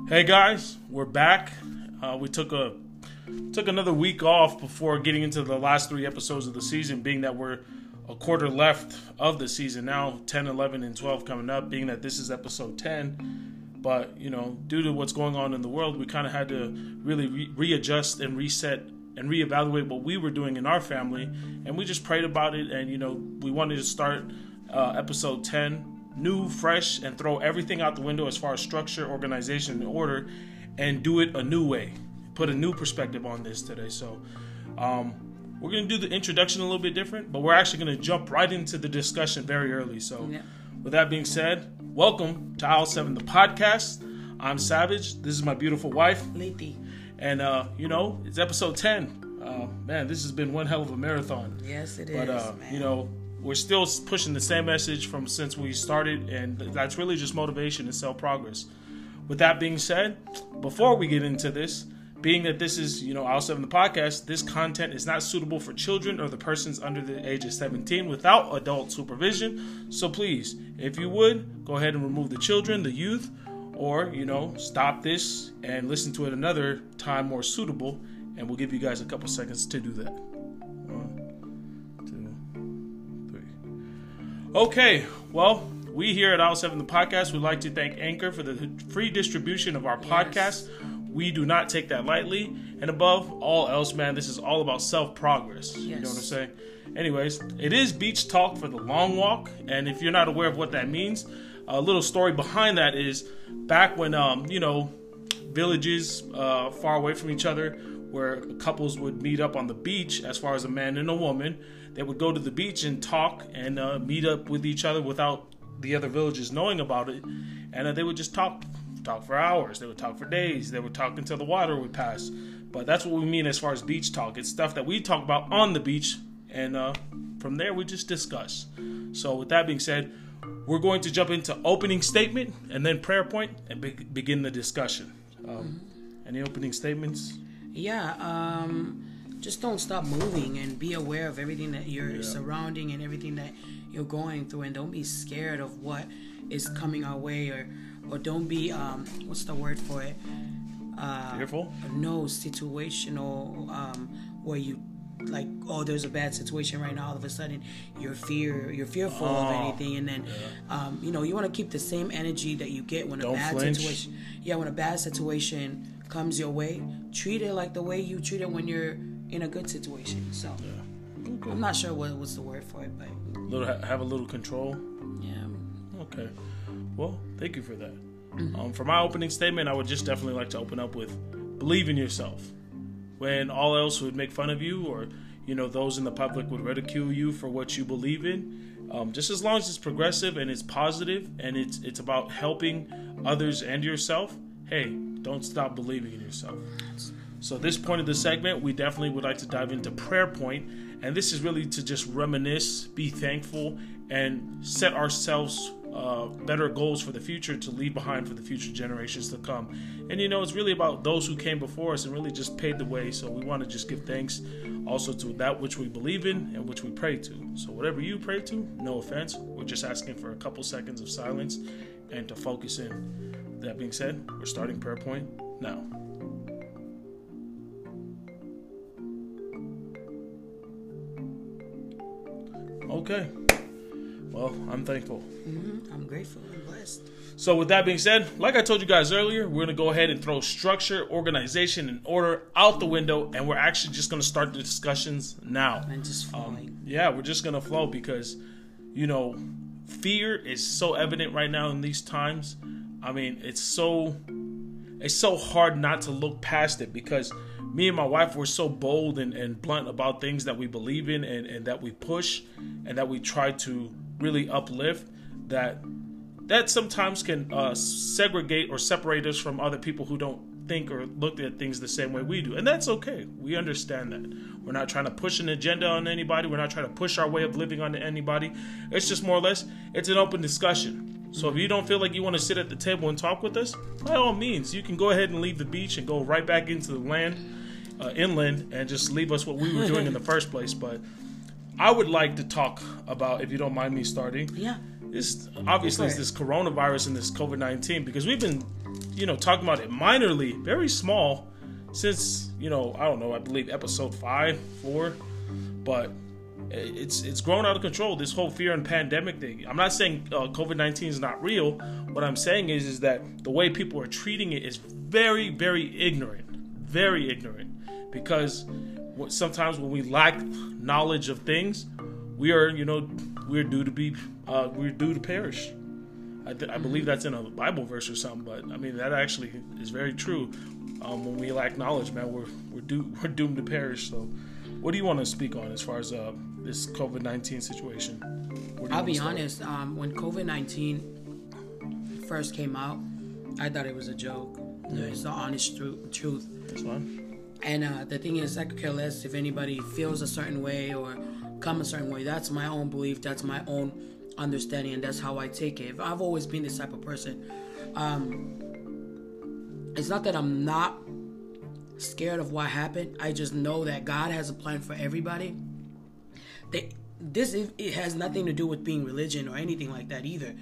Hey guys, we're back. We took another week off before getting into the last 3 episodes of the season, being that we're a quarter left of the season now, 10, 11, and 12 coming up, being that this is episode 10. But, due to what's going on in the world, we kind of had to really readjust and reset and reevaluate what we were doing in our family. And we just prayed about it, and, we wanted to start episode 10 new, fresh, and throw everything out the window as far as structure, organization, and order, and do it a new way. Put a new perspective on this today. So we're going to do the introduction a little bit different, but we're actually going to jump right into the discussion very early. So with that being said, welcome to Aisle 7, the podcast. I'm Savage. This is my beautiful wife, Lady. And, it's episode 10. Man, this has been one hell of a marathon. Yes, it is. But, we're still pushing the same message from since we started, and that's really just motivation and self-progress. With that being said, before we get into this, being that this is, Aisle 7 the podcast, this content is not suitable for children or the persons under the age of 17 without adult supervision. So please, if you would, go ahead and remove the children, the youth, or, stop this and listen to it another time more suitable, and we'll give you guys a couple seconds to do that. Okay, well, we here at Aisle 7 the podcast would like to thank Anchor for the free distribution of our podcast. We do not take that lightly. And above all else, man, this is all about self-progress. Yes. You know what I'm saying? Anyways, it is beach talk for the long walk. And if you're not aware of what that means, a little story behind that is back when, villages far away from each other where couples would meet up on the beach, as far as a man and a woman, they would go to the beach and talk and meet up with each other without the other villages knowing about it. And they would just talk for hours. They would talk for days. They would talk until the water would pass. But that's what we mean as far as beach talk. It's stuff that we talk about on the beach. And from there, we just discuss. So with that being said, we're going to jump into opening statement and then prayer point and begin the discussion. Any opening statements? Yeah, just don't stop moving and be aware of everything that you're surrounding and everything that you're going through, and don't be scared of what is coming our way, or don't be what's the word for it? Fearful? No, situational, where you like, there's a bad situation right now, all of a sudden you're fearful of anything, and then you want to keep the same energy that you get when when a bad situation comes your way. Treat it like the way you treat it when you're in a good situation. So okay. I'm not sure what's the word for it, but have a little control. Yeah. Okay. Well, thank you for that. For my opening statement, I would just definitely like to open up with believe in yourself. When all else would make fun of you, or those in the public would ridicule you for what you believe in, just as long as it's progressive and it's positive and it's about helping others and yourself, hey, don't stop believing in yourself. So this point of the segment, we definitely would like to dive into prayer point, and this is really to just reminisce, be thankful, and set ourselves better goals for the future to leave behind for the future generations to come. And it's really about those who came before us and really just paved the way. So we want to just give thanks also to that which we believe in and which we pray to. So whatever you pray to, no offense, we're just asking for a couple seconds of silence and to focus in. That being said, we're starting prayer point now. Okay. Well, I'm thankful. I'm grateful and blessed. So with that being said, like I told you guys earlier, we're going to go ahead and throw structure, organization, and order out the window, and we're actually just going to start the discussions now. And just flowing. We're just going to flow because, fear is so evident right now in these times. I mean, it's so hard not to look past it, because me and my wife were so bold and blunt about things that we believe in and that we push and that we try to really uplift, that sometimes can segregate or separate us from other people who don't think or look at things the same way we do. And that's okay. We understand that. We're not trying to push an agenda on anybody. We're not trying to push our way of living on anybody. It's just more or less, it's an open discussion. So if you don't feel like you want to sit at the table and talk with us, by all means, you can go ahead and leave the beach and go right back into the land, inland, and just leave us what we were doing in the first place. But I would like to talk about, if you don't mind me starting, this obviously is this coronavirus and this COVID-19, because we've been, talking about it minorly, very small, since, I don't know, I believe episode 5, 4, but it's grown out of control, this whole fear and pandemic thing. I'm not saying COVID-19 is not real. What I'm saying is that the way people are treating it is very, very ignorant, because sometimes when we lack knowledge of things, we are, we're due to perish. I believe that's in a Bible verse or something, but I mean that actually is very true. When we lack knowledge, man, we're doomed to perish. So, what do you want to speak on as far as this COVID-19 situation? I'll be honest. When COVID-19 first came out, I thought it was a joke. Yeah. It's the honest truth. That's fine. And the thing is, I could care less if anybody feels a certain way or come a certain way. That's my own belief. That's my own understanding, and that's how I take it. I've always been this type of person. It's not that I'm not scared of what happened. I just know that God has a plan for everybody. It has nothing to do with being religion or anything like that either.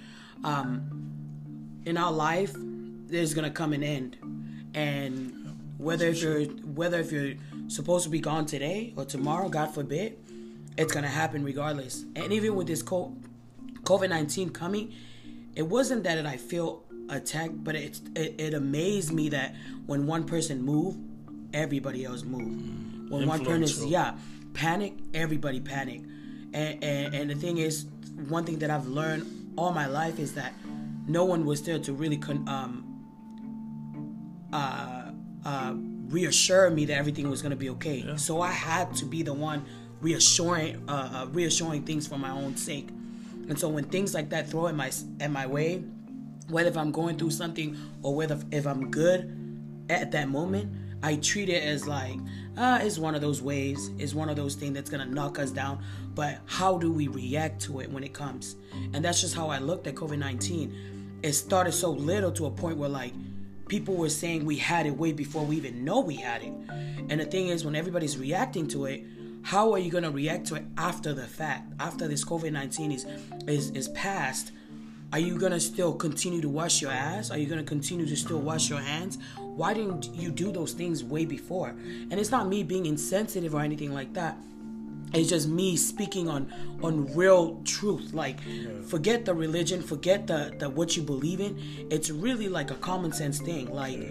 In our life, there's gonna come an end, and whether if you're supposed to be gone today or tomorrow, God forbid, it's gonna happen regardless. And even with this COVID-19 coming, it wasn't that I feel attacked, but it amazed me that when one person moved, everybody else moved. When one person panic, everybody panic. And the thing is, one thing that I've learned all my life is that no one was there to really reassure me that everything was going to be okay. Yeah. So I had to be the one reassuring things for my own sake. And so when things like that throw at my way, whether if I'm going through something or whether if I'm good at that moment, I treat it as like, it's one of those waves. It's one of those things that's going to knock us down. But how do we react to it when it comes? And that's just how I looked at COVID-19. It started so little to a point where like people were saying we had it way before we even know we had it. And the thing is, when everybody's reacting to it, how are you going to react to it after the fact? After this COVID-19 is past, are you going to still continue to wash your ass? Are you going to continue to still wash your hands? Why didn't you do those things way before? And it's not me being insensitive or anything like that. It's just me speaking on real truth. Like, forget the religion, forget the what you believe in. It's really like a common sense thing. Like,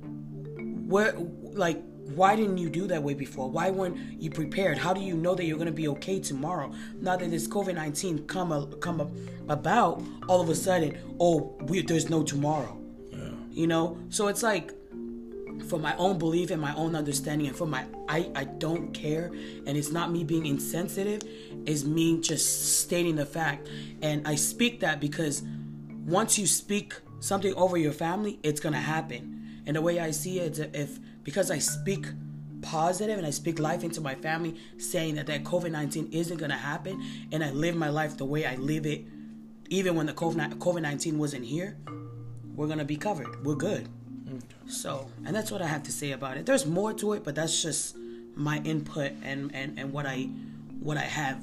why didn't you do that way before? Why weren't you prepared? How do you know that you're going to be okay tomorrow? Now that this COVID-19 come about, all of a sudden, there's no tomorrow. Yeah. So it's like, for my own belief and my own understanding, and for I don't care, and it's not me being insensitive, it's me just stating the fact. And I speak that because once you speak something over your family, it's going to happen. And the way I see it is because I speak positive and I speak life into my family, saying that COVID-19 isn't going to happen, and I live my life the way I live it, even when the COVID-19 wasn't here, we're going to be covered. We're good. So, and that's what I have to say about it. There's more to it, but that's just my input and what I have,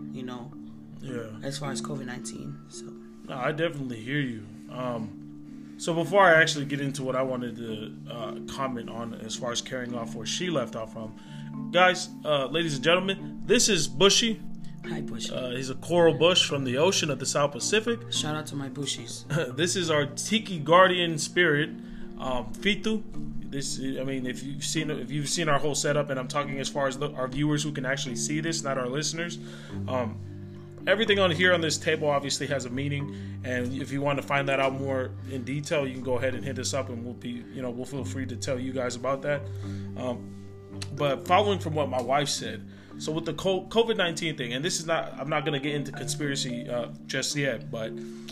as far as COVID-19. So, no, I definitely hear you. So before I actually get into what I wanted to comment on as far as carrying off where she left off from, guys, ladies and gentlemen, this is Bushy. Hi, Bushy. He's a coral bush from the ocean of the South Pacific. Shout out to my bushies. This is our Tiki guardian spirit, Fitu. If you've seen our whole setup, and I'm talking as far as our viewers who can actually see this, not our listeners. Everything on here on this table obviously has a meaning, and if you want to find that out more in detail, you can go ahead and hit us up, and we'll feel free to tell you guys about that. But following from what my wife said, so with the COVID-19 thing, and I'm not going to get into conspiracy just yet, but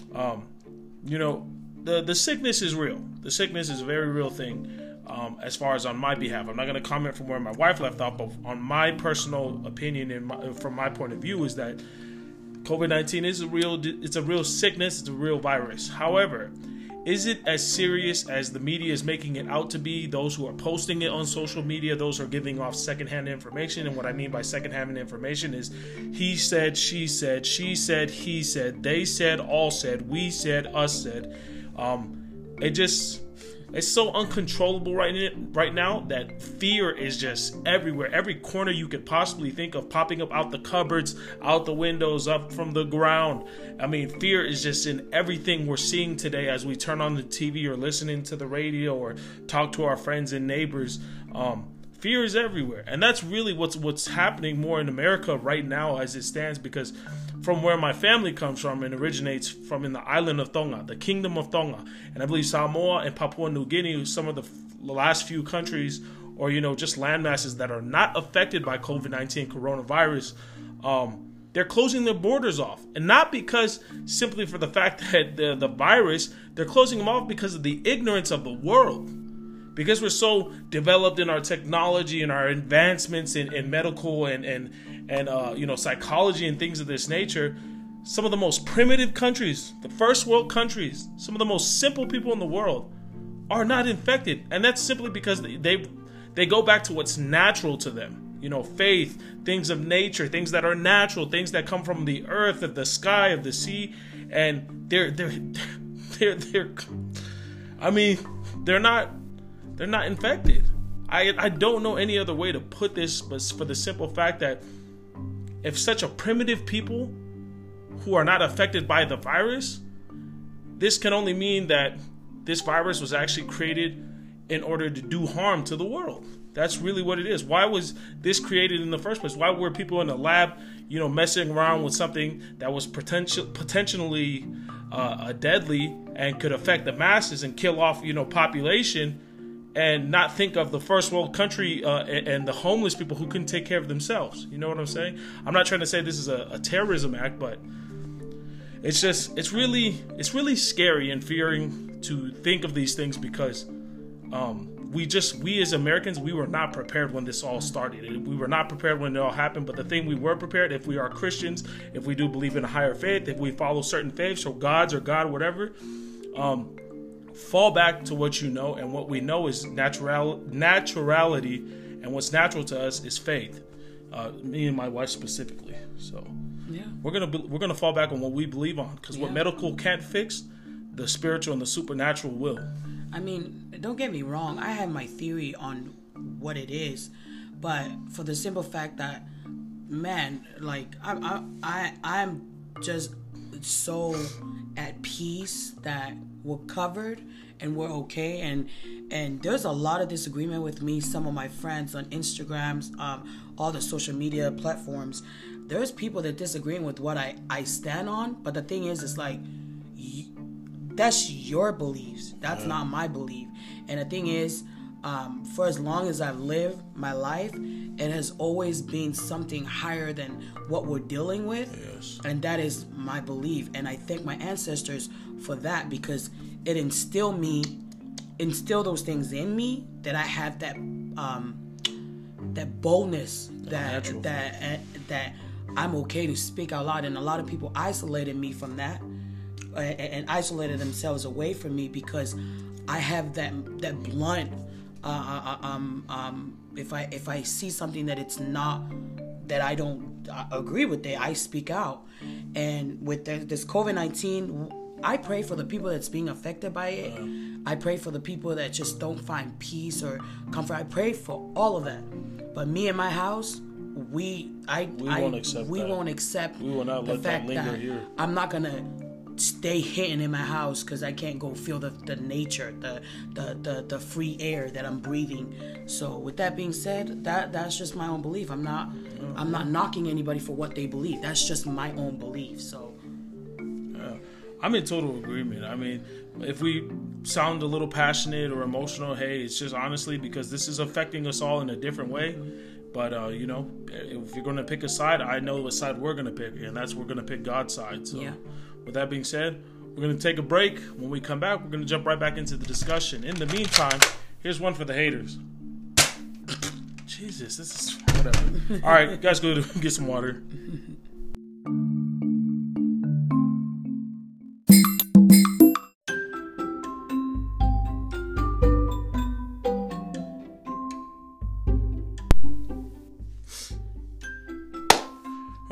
the sickness is real. The sickness is a very real thing. As far as on my behalf, I'm not going to comment from where my wife left off, but on my personal opinion and from my point of view is that COVID-19 is it's a real sickness. It's a real virus. However, is it as serious as the media is making it out to be? Those who are posting it on social media, those who are giving off secondhand information. And what I mean by secondhand information is he said, she said, he said, they said, all said, we said, us said. It's so uncontrollable right now that fear is just everywhere. Every corner you could possibly think of, popping up out the cupboards, out the windows, up from the ground. I mean, fear is just in everything we're seeing today as we turn on the TV or listening to the radio or talk to our friends and neighbors. Fear is everywhere. And that's really what's happening more in America right now as it stands, because from where my family comes from, and originates from in the island of Tonga, the kingdom of Tonga, and I believe Samoa and Papua New Guinea, some of the last few countries, or just landmasses that are not affected by COVID-19 coronavirus, they're closing their borders off. And not because simply for the fact that the virus, they're closing them off because of the ignorance of the world. Because we're so developed in our technology and our advancements in medical and psychology and things of this nature, some of the most primitive countries, the first world countries, some of the most simple people in the world are not infected. And that's simply because they go back to what's natural to them. Faith, things of nature, things that are natural, things that come from the earth, of the sky, of the sea. And they're not infected. I don't know any other way to put this, but for the simple fact that if such a primitive people who are not affected by the virus, this can only mean that this virus was actually created in order to do harm to the world. That's really what it is. Why was this created in the first place? Why were people in the lab, messing around with something that was potentially deadly and could affect the masses and kill off, population, and not think of the first world country and the homeless people who couldn't take care of themselves? You know what I'm saying? I'm not trying to say this is a terrorism act, but it's really scary and fearing to think of these things, because we as Americans, we were not prepared when this all started. We were not prepared when it all happened. But the thing we were prepared, if we are Christians, if we do believe in a higher faith, if we follow certain faiths or gods or God, whatever, fall back to what you know, and what we know is naturality, and what's natural to us is faith. Me and my wife specifically. So yeah, we're gonna fall back on what we believe on, because what medical can't fix, the spiritual and the supernatural will. I mean, don't get me wrong. I have my theory on what it is, but for the simple fact that, man, like I'm just so at peace that we're covered and we're okay. And there's a lot of disagreement with me. Some of my friends on Instagrams, all the social media platforms, there's people that disagreeing with what I stand on. But the thing is, it's like, that's your beliefs. That's not my belief. And the thing is, for as long as I've lived my life, it has always been something higher than what we're dealing with. Yes. And that is my belief. And I thank my ancestors for that, because it instilled those things in me, that I have that boldness that I'm okay to speak out loud. And a lot of people isolated me from that, and isolated themselves away from me, because I have that blunt. If I see something that it's not, that I don't agree with it, I speak out. And with this COVID-19, I pray for the people that's being affected by it. I pray for the people that just don't find peace or comfort. I pray for all of that. But me and my house, we won't accept. We will not let that linger here. I'm not gonna stay hidden in my house because I can't go feel the nature, the free air that I'm breathing. So with that being said, that's just my own belief. I'm not knocking anybody for what they believe. That's just my own belief. So yeah, I'm in total agreement. I mean, if we sound a little passionate or emotional, hey, it's just honestly because this is affecting us all in a different way. But, if you're going to pick a side, I know what side we're going to pick, and that's we're going to pick God's side. So with that being said, we're going to take a break. When we come back, we're going to jump right back into the discussion. In the meantime, here's one for the haters. Jesus, this is whatever. All right, guys, go get some water.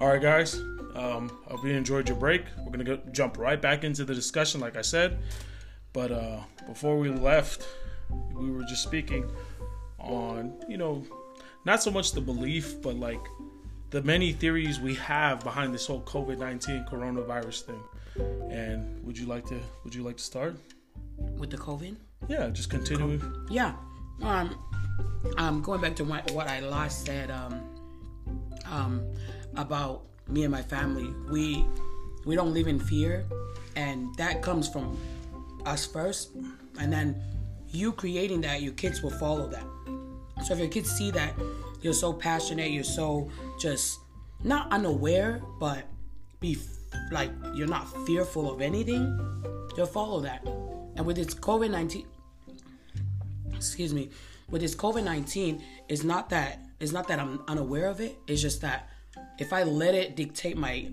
right, guys. I hope you enjoyed your break. We're going to jump right back into the discussion, like I said. But before we left, we were just speaking on, not so much the belief, but like the many theories we have behind this whole COVID-19 coronavirus thing. And would you like to start with the COVID? Yeah, just continue. Yeah. Going back to what I last said about me and my family, we don't live in fear, and that comes from us first, and then you creating that, your kids will follow that. So if your kids see that you're so passionate, you're so just not unaware, but you're not fearful of anything, they'll follow that. And with this COVID-19, with this COVID-19, it's not that I'm unaware of it. It's just that if I let it dictate my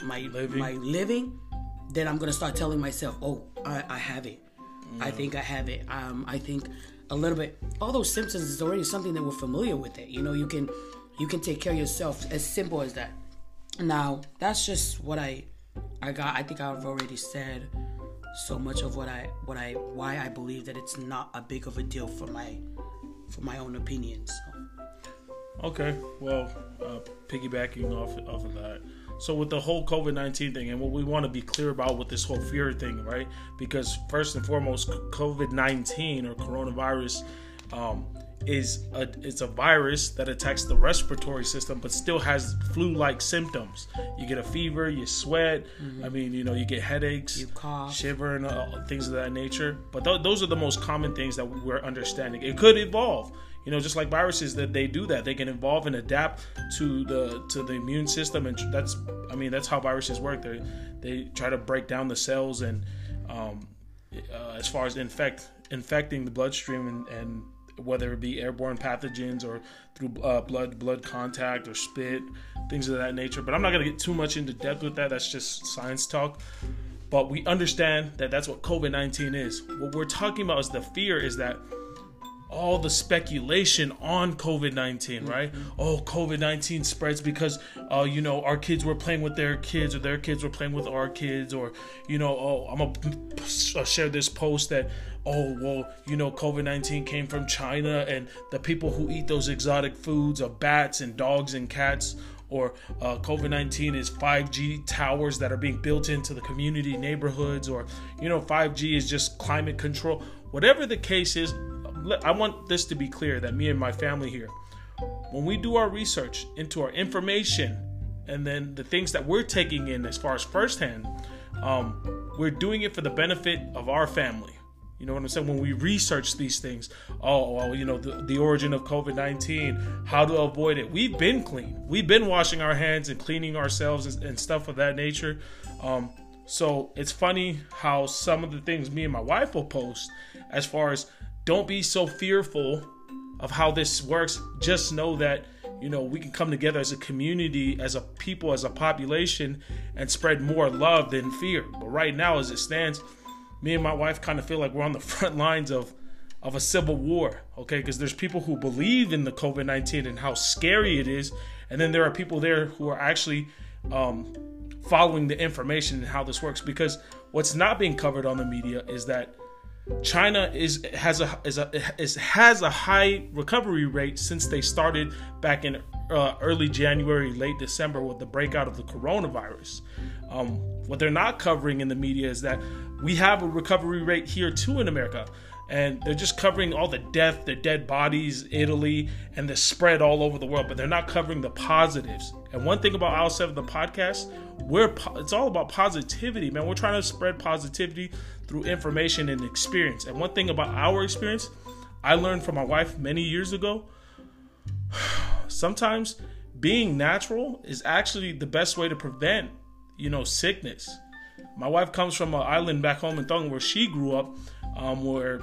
living, then I'm gonna start telling myself, oh, I have it. Yeah. I think I have it. I think a little bit. All those symptoms is already something that we're familiar with it. You can take care of yourself. As simple as that. Now, that's just what I got. I think I've already said so much of why I believe that it's not a big of a deal for my own opinions. Okay, well, piggybacking off of that. So with the whole COVID-19 thing, and what we want to be clear about with this whole fear thing, right? Because first and foremost, COVID-19 or coronavirus it's a virus that attacks the respiratory system, but still has flu-like symptoms. You get a fever, you sweat. Mm-hmm. I mean, you get headaches, you cough, shiver, and things of that nature. But those are the most common things that we're understanding. It could evolve. Just like viruses, that they do that. They can evolve and adapt to the immune system, and that's how viruses work. They try to break down the cells, and as far as infecting the bloodstream, and whether it be airborne pathogens or through blood contact or spit, things of that nature. But I'm not going to get too much into depth with that. That's just science talk. But we understand that that's what COVID-19 is. What we're talking about is the fear is that all the speculation on COVID-19, right? Oh, COVID-19 spreads because, our kids were playing with their kids, or their kids were playing with our kids, or, I'm going to share this post that, COVID-19 came from China, and the people who eat those exotic foods of bats and dogs and cats, or COVID-19 is 5G towers that are being built into the community neighborhoods, or, 5G is just climate control. Whatever the case is, I want this to be clear that me and my family here, when we do our research into our information and then the things that we're taking in as far as firsthand, we're doing it for the benefit of our family. You know what I'm saying? When we research these things, the origin of COVID-19, how to avoid it. We've been clean. We've been washing our hands and cleaning ourselves and stuff of that nature. So it's funny how some of the things me and my wife will post as far as don't be so fearful of how this works. Just know that, we can come together as a community, as a people, as a population, and spread more love than fear. But right now, as it stands, me and my wife kind of feel like we're on the front lines of a civil war, okay? Because there's people who believe in the COVID-19 and how scary it is. And then there are people there who are actually following the information and how this works. Because what's not being covered on the media is that China has a high recovery rate since they started back in early January, late December with the breakout of the coronavirus. What they're not covering in the media is that we have a recovery rate here too in America. And they're just covering all the death, the dead bodies, Italy, and the spread all over the world. But they're not covering the positives. And one thing about Aisle 7, the podcast, it's all about positivity, man. We're trying to spread positivity through information and experience. And one thing about our experience, I learned from my wife many years ago, sometimes being natural is actually the best way to prevent, sickness. My wife comes from an island back home in Tonga where she grew up, where,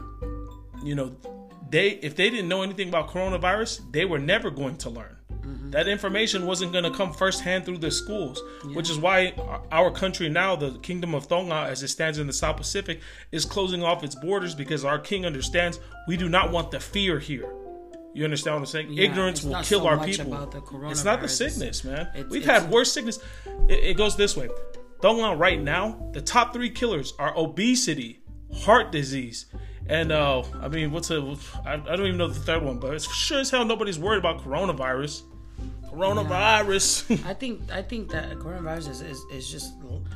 if they didn't know anything about coronavirus, they were never going to learn. Mm-hmm. That information wasn't going to come firsthand through the schools, which is why our country now, the Kingdom of Tonga, as it stands in the South Pacific, is closing off its borders, because our king understands we do not want the fear here. You understand what I'm saying? Yeah, Ignorance will kill so our much people. about the coronavirus. It's not the sickness, man. We've it's had worse sickness. It goes this way. Don't lie, right now, the top 3 killers are obesity, heart disease, and I mean, I don't even know the third one, but it's sure as hell nobody's worried about coronavirus. Coronavirus. Yeah. I think that coronavirus is just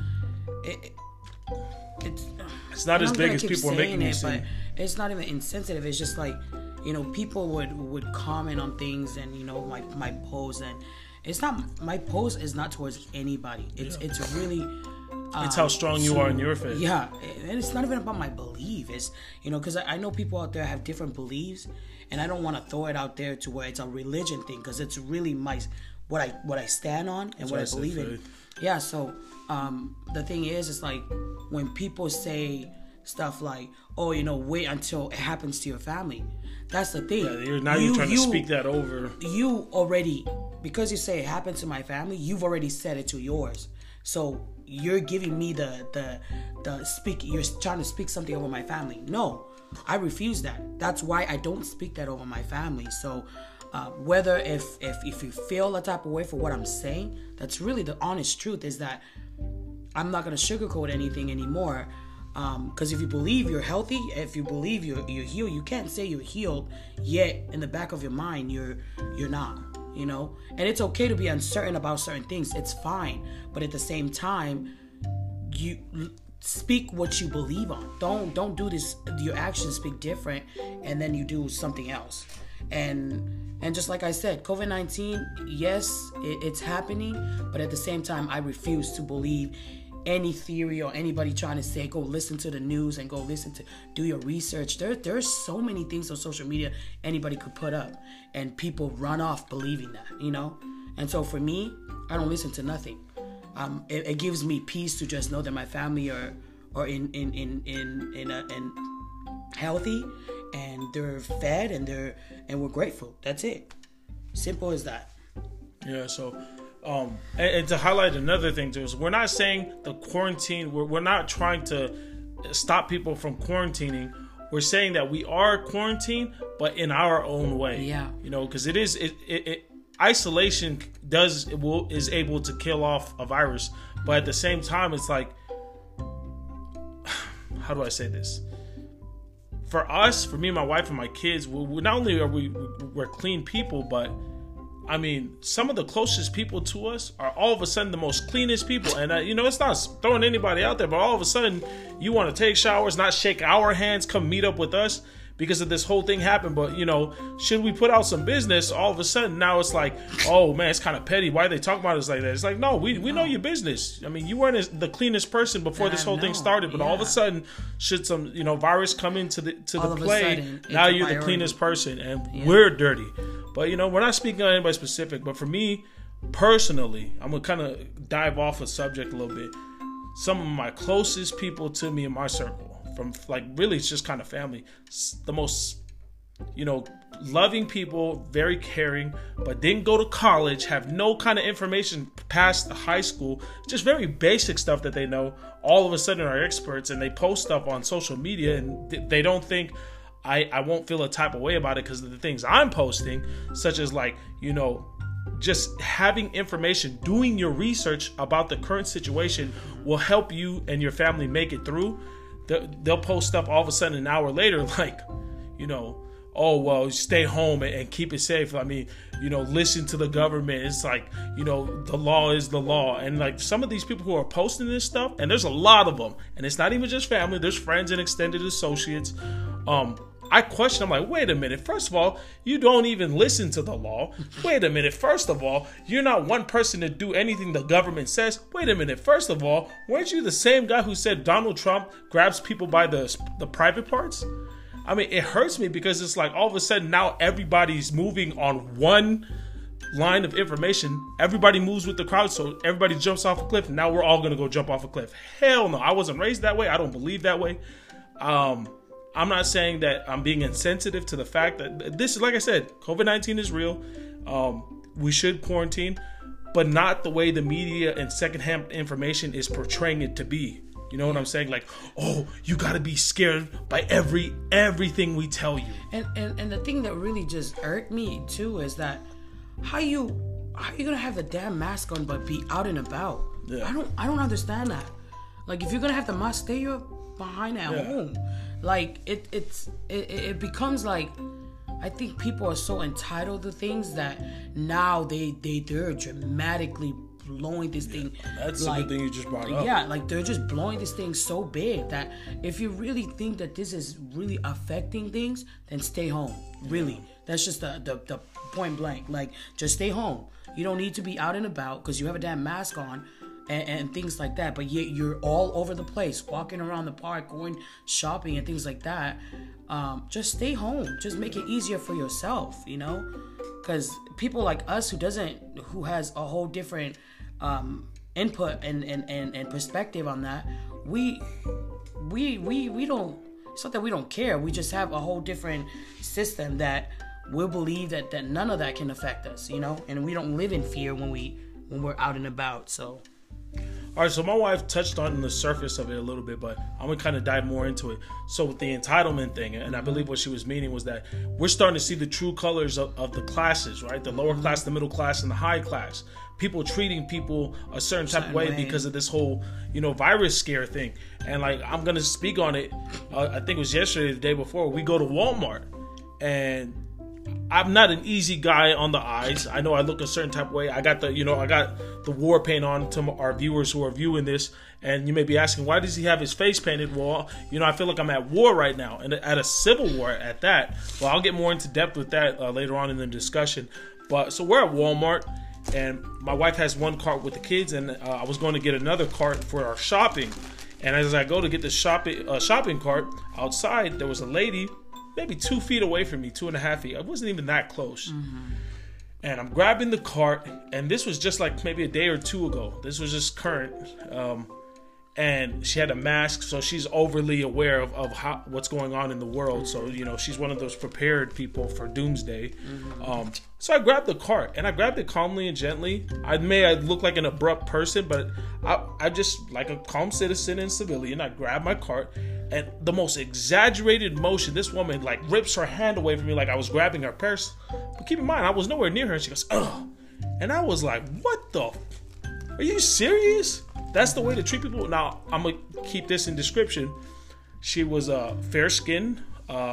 it's not as big as people are making it seem. But it's not even insensitive. It's just like, you know, people would comment on things, and you know, my post, and it's not, my post is not towards anybody. It's really it's how strong you are in your faith. Yeah, and it's not even about my belief. It's, you know, because I know people out there have different beliefs, and I don't want to throw it out there to where it's a religion thing, because it's really what I stand on and what I believe in. Yeah, so the thing is, it's like when people say stuff like, oh, you know, wait until it happens to your family. That's the thing. Yeah, you're trying to speak that over. You already, because you say it happened to my family, you've already said it to yours. So you're giving me the speak. You're trying to speak something over my family. No, I refuse that. That's why I don't speak that over my family. So whether if you feel a type of way for what I'm saying, that's really the honest truth, is that I'm not gonna sugarcoat anything anymore. Because if you believe you're healthy, if you believe you're healed, you can't say you're healed yet in the back of your mind you're not, you know. And it's okay to be uncertain about certain things. It's fine, but at the same time, you speak what you believe on. Don't do this. Your actions speak different, and then you do something else. And just like I said, COVID-19, yes, it's happening, but at the same time, I refuse to believe any theory or anybody trying to say go listen to the news and do your research. There's so many things on social media anybody could put up, and people run off believing that, you know. And so for me, I don't listen to nothing. It gives me peace to just know that my family are in healthy, and they're fed, and we're grateful. That's it. Simple as that. Yeah. So. And to highlight another thing too, is we're not saying the quarantine, we're not trying to stop people from quarantining. We're saying that we are quarantined, but in our own way. Yeah. You know, because isolation is able to kill off a virus, but at the same time, it's like, how do I say this? For us, for me, my wife, and my kids, not only are we're clean people, but I mean, some of the closest people to us are all of a sudden the most cleanest people. And, you know, it's not throwing anybody out there, but all of a sudden you want to take showers, not shake our hands, come meet up with us because of this whole thing happened. But, you know, should we put out some business, all of a sudden now it's like, oh, man, it's kind of petty. Why are they talking about us like that? It's like, no, we know your business. I mean, you weren't the cleanest person before this whole thing started. But all of a sudden, should some, you know, virus come into the play, now you're the cleanest person and we're dirty. But, you know, we're not speaking on anybody specific. But for me, personally, I'm going to kind of dive off a subject a little bit. Some of my closest people to me in my circle, from, like, really it's just kind of family. The most, you know, loving people, very caring, but didn't go to college, have no kind of information past the high school. Just very basic stuff that they know. All of a sudden are experts, and they post stuff on social media, and they don't think I won't feel a type of way about it because of the things I'm posting, such as, like, you know, just having information, doing your research about the current situation will help you and your family make it through. They'll post stuff all of a sudden an hour later, like, you know, oh, well, stay home and keep it safe. I mean, you know, listen to the government. It's like, you know, the law is the law. And, like, some of these people who are posting this stuff, and there's a lot of them, and it's not even just family, there's friends and extended associates. I question, I'm like, wait a minute. First of all, you don't even listen to the law. Wait a minute. First of all, you're not one person to do anything the government says. Wait a minute. First of all, weren't you the same guy who said Donald Trump grabs people by the private parts? I mean, it hurts me because it's like all of a sudden now everybody's moving on one line of information. Everybody moves with the crowd, so everybody jumps off a cliff. Now we're all going to go jump off a cliff. Hell no. I wasn't raised that way. I don't believe that way. I'm not saying that I'm being insensitive to the fact that this is, like I said, COVID-19 is real. We should quarantine, but not the way the media and secondhand information is portraying it to be. You know what I'm saying? Like, oh, you got to be scared by everything we tell you. And the thing that really just irked me too is that how you gonna have the damn mask on but be out and about? Yeah. I don't understand that. Like, if you're gonna have the mask, stay behind at home. Like, it becomes like, I think people are so entitled to things that now they're dramatically blowing this thing. That's like, a good thing you just brought up. Yeah, like they're just blowing this thing so big that if you really think that this is really affecting things, then stay home. Really, that's just the point blank. Like, just stay home. You don't need to be out and about because you have a damn mask on. And things like that, but yet you're all over the place, walking around the park, going shopping and things like that. Just stay home. Just make it easier for yourself, you know, because people like us who has a whole different input and perspective on that. We don't. It's not that we don't care. We just have a whole different system that we'll believe that none of that can affect us, you know, and we don't live in fear when we're out and about. So. All right, so my wife touched on the surface of it a little bit, but I'm going to kind of dive more into it. So with the entitlement thing, and I believe what she was meaning was that we're starting to see the true colors of the classes, right? The lower class, the middle class, and the high class. People treating people a certain type of way because of this whole, virus scare thing. And, like, I'm going to speak on it. I think it was yesterday, the day before. We go to Walmart, and I'm not an easy guy on the eyes. I know I look a certain type of way. I got the war paint on to our viewers who are viewing this, and you may be asking, why does he have his face painted? Well, I feel like I'm at war right now, and at a civil war at that. Well, I'll get more into depth with that later on in the discussion. But so we're at Walmart, and my wife has one cart with the kids, and I was going to get another cart for our shopping. And as I go to get the shopping cart outside, there was a lady maybe 2 feet away from me, 2.5 feet. I wasn't even that close. Mm-hmm. And I'm grabbing the cart, and this was just like maybe a day or two ago. This was just current. And she had a mask, so she's overly aware of what's going on in the world. So, she's one of those prepared people for doomsday. Mm-hmm. So I grabbed the cart, and I grabbed it calmly and gently. I look like an abrupt person, but I just, like a calm citizen and civilian, I grabbed my cart, and the most exaggerated motion, this woman, like, rips her hand away from me like I was grabbing her purse. But keep in mind, I was nowhere near her, and she goes, ugh. And I was like, what the? Are you serious? That's the way to treat people? Now, I'm going to keep this in description. She was a fair-skinned,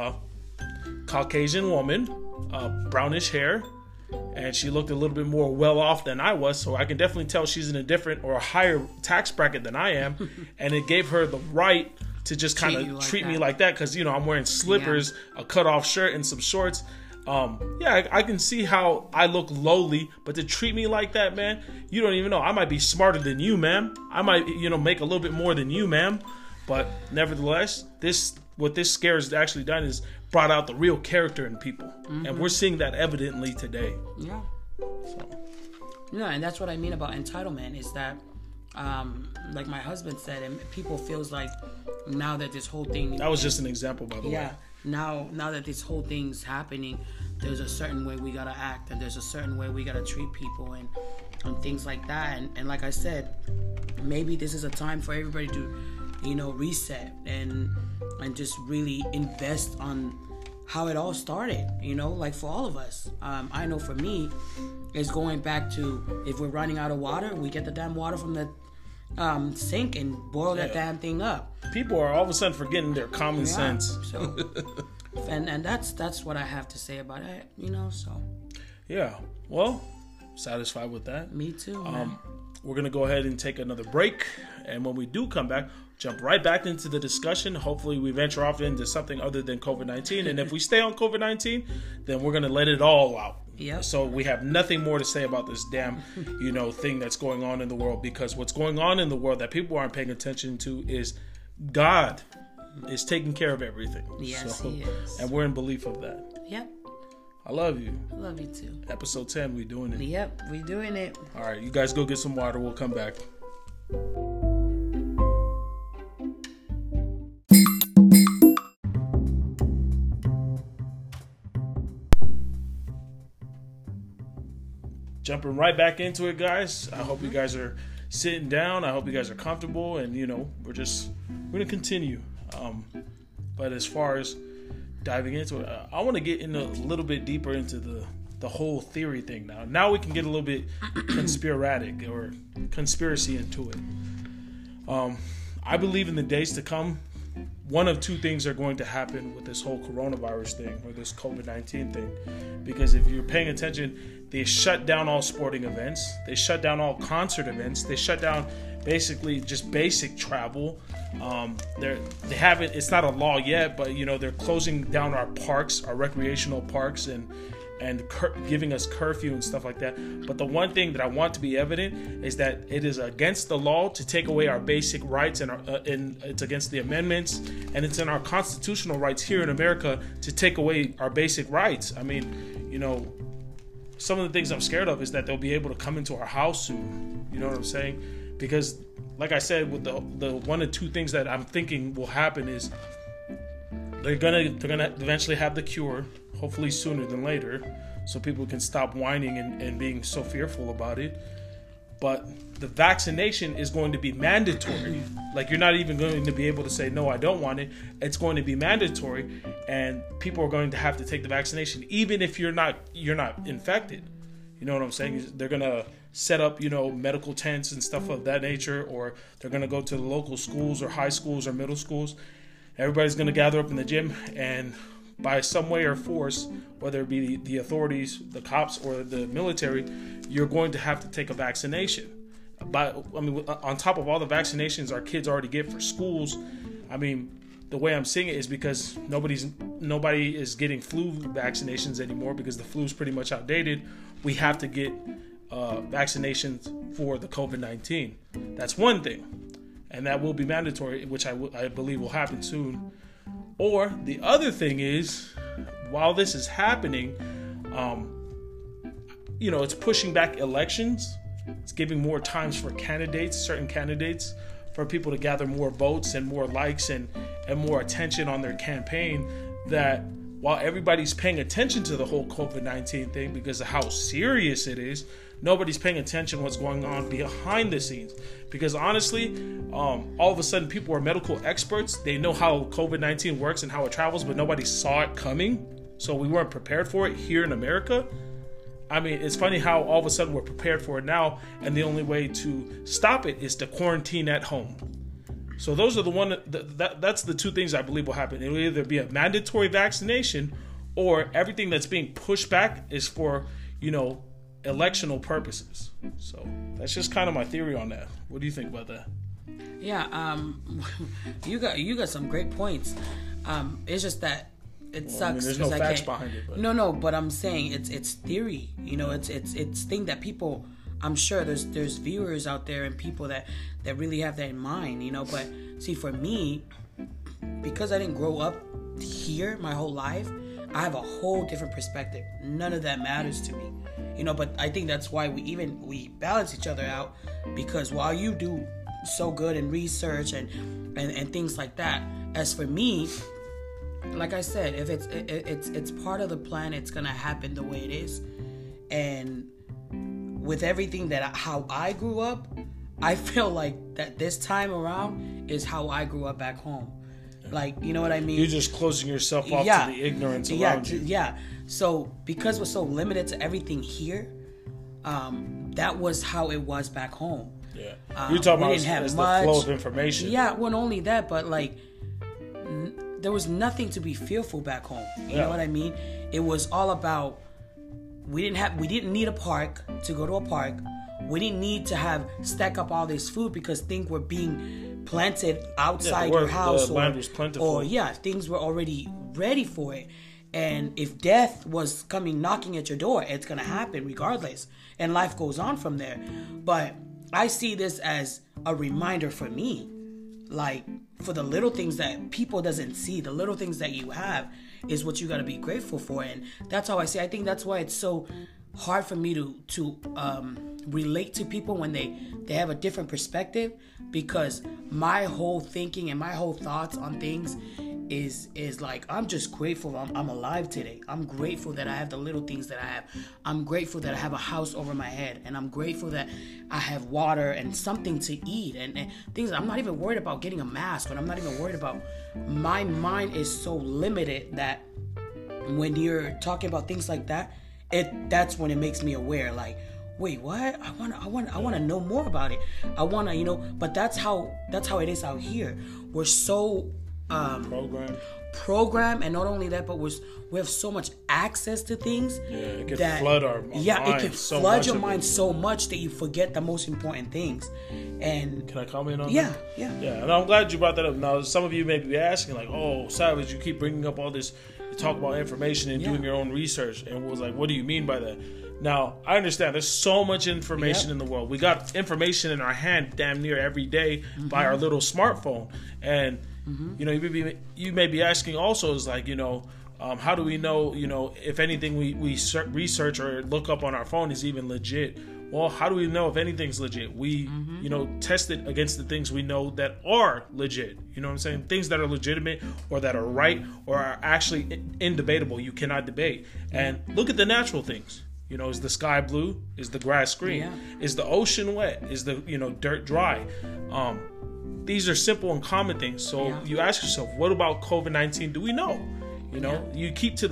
Caucasian woman, brownish hair, and she looked a little bit more well-off than I was, so I can definitely tell she's in a different or a higher tax bracket than I am, and it gave her the right to just kind of treat me like that, because, I'm wearing slippers, a cut-off shirt, and some shorts. I can see how I look lowly, but to treat me like that, man, you don't even know. I might be smarter than you, ma'am. I might, make a little bit more than you, ma'am. But nevertheless, what this scare has actually done is brought out the real character in people. Mm-hmm. And we're seeing that evidently today. Yeah. So. And that's what I mean about entitlement is that, like my husband said, and people feels like now that this whole thing... That was just an example, by the way. Yeah. Now that this whole thing's happening, there's a certain way we gotta act, and there's a certain way we gotta treat people, and things like that. And like I said, maybe this is a time for everybody to, reset and just really invest on how it all started. Like for all of us. I know for me, it's going back to if we're running out of water, we get the damn water from the sink and boil that damn thing up. People are all of a sudden forgetting their common sense. So, and that's what I have to say about it. So. Yeah. Well, satisfied with that. Me too. Man. We're gonna go ahead and take another break, and when we do come back, jump right back into the discussion. Hopefully, we venture off into something other than COVID-19, and if we stay on COVID-19, then we're gonna let it all out. Yep. So we have nothing more to say about this damn, thing that's going on in the world, because what's going on in the world that people aren't paying attention to is God is taking care of everything. Yes, He is. And we're in belief of that. Yep. I love you. I love you too. Episode 10, we doing it. Yep, we doing it. All right, you guys go get some water. We'll come back. Jumping right back into it, guys. I hope you guys are sitting down. I hope you guys are comfortable, and we're gonna continue. But as far as diving into it, I want to get in a little bit deeper into the whole theory thing now. Now we can get a little bit conspiratic or conspiracy into it. I believe in the days to come, one of two things are going to happen with this whole coronavirus thing or this COVID-19 thing. Because if you're paying attention, they shut down all sporting events. They shut down all concert events. They shut down basically just basic travel. They haven't, it's not a law yet, but they're closing down our parks, our recreational parks, and giving us curfew and stuff like that. But the one thing that I want to be evident is that it is against the law to take away our basic rights, and it's against the amendments, and it's in our constitutional rights here in America to take away our basic rights. I mean, some of the things I'm scared of is that they'll be able to come into our house soon. You know what I'm saying? Because, like I said, with the one or two things that I'm thinking will happen is they're gonna eventually have the cure. Hopefully sooner than later, so people can stop whining and being so fearful about it. But the vaccination is going to be mandatory. Like, you're not even going to be able to say, no, I don't want it. It's going to be mandatory, and people are going to have to take the vaccination, even if you're not infected. You know what I'm saying? They're going to set up, medical tents and stuff of that nature, or they're going to go to the local schools or high schools or middle schools. Everybody's going to gather up in the gym, and by some way or force, whether it be the authorities, the cops, or the military, you're going to have to take a vaccination. On top of all the vaccinations our kids already get for schools, the way I'm seeing it is because nobody is getting flu vaccinations anymore because the flu is pretty much outdated. We have to get vaccinations for the COVID-19. That's one thing, and that will be mandatory, which I believe will happen soon. Or the other thing is, while this is happening, it's pushing back elections. It's giving more times for certain candidates, for people to gather more votes and more likes and more attention on their campaign. That while everybody's paying attention to the whole COVID-19 thing because of how serious it is, nobody's paying attention to what's going on behind the scenes. Because honestly, all of a sudden people are medical experts. They know how COVID-19 works and how it travels, but nobody saw it coming. So we weren't prepared for it here in America. It's funny how all of a sudden we're prepared for it now, and the only way to stop it is to quarantine at home. So those are that's the two things I believe will happen. It will either be a mandatory vaccination, or everything that's being pushed back is for, electional purposes. So that's just kind of my theory on that. What do you think about that? Yeah, you got some great points. It's just that it sucks. There's no facts behind it. But. No, but I'm saying it's theory. It's thing that people. I'm sure there's viewers out there and people that really have that in mind. But see, for me, because I didn't grow up here my whole life, I have a whole different perspective. None of that matters to me. But I think that's why we balance each other out, because while you do so good in research and things like that, as for me, like I said, if it's part of the plan, it's gonna happen the way it is. And with everything how I grew up, I feel like that this time around is how I grew up back home. Like, you know what I mean? You're just closing yourself off to the ignorance around you. Yeah. So because we're so limited to everything here, that was how it was back home. Yeah. You're talking about the flow of information. Yeah, well, not only that, but like there was nothing to be fearful back home. You know what I mean? It was all about we didn't need a park to go to a park. We didn't need to stack up all this food because things were being planted outside your house. The land was plentiful. Or things were already ready for it. And if death was knocking at your door, it's going to happen regardless. And life goes on from there. But I see this as a reminder for me. Like, for the little things that people doesn't see, the little things that you have is what you got to be grateful for. And that's how I see. I think that's why it's so hard for me to relate to people when they have a different perspective, because my whole thinking and my whole thoughts on things is like, I'm just grateful I'm alive today. I'm grateful that I have the little things that I have. I'm grateful that I have a house over my head, and I'm grateful that I have water and something to eat and things. I'm not even worried about getting a mask, and I'm not even worried about, my mind is so limited that when you're talking about things like that, that's when it makes me aware, like, wait, what? I want to know more about it. I want to, but that's how it is out here. We're so program, and not only that, but we have so much access to things. Yeah, it can flood our mind. Yeah, it can flood your mind so much that you forget the most important things. And can I comment on that? Yeah. And I'm glad you brought that up. Now, some of you may be asking, like, "Oh, Savage, you keep bringing up all this. You talk about information and doing your own research." And was like, "What do you mean by that?" Now, I understand there's so much information in the world. We got information in our hand damn near every day by our little smartphone. And, you may be asking also is like, how do we know, if anything we research or look up on our phone is even legit? Well, how do we know if anything's legit? We, test it against the things we know that are legit. You know what I'm saying? Things that are legitimate or that are right or are actually indebatable. You cannot debate. And look at the natural things. Is the sky blue? Is the grass green? Yeah. Is the ocean wet? Is the, dirt dry? These are simple and common things. So you ask yourself, what about COVID-19? Do we know? You keep to the